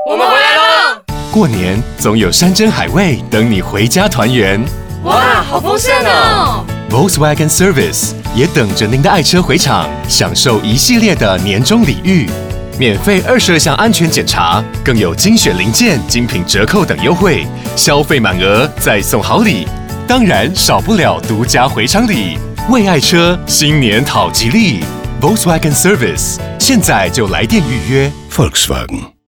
我们回来喽！ 过年总有山珍海味等你回家团圆。 哇，好丰盛哦 Volkswagen Service 也等着您的爱车回厂，享受一系列的年终礼遇，免费22项安全检查，更有精选零件、精品折扣等优惠，消费满额再送好礼，当然少不了独家回厂礼。为爱车新年讨吉利 ，Volkswagen Service 现在就来电预约 Volkswagen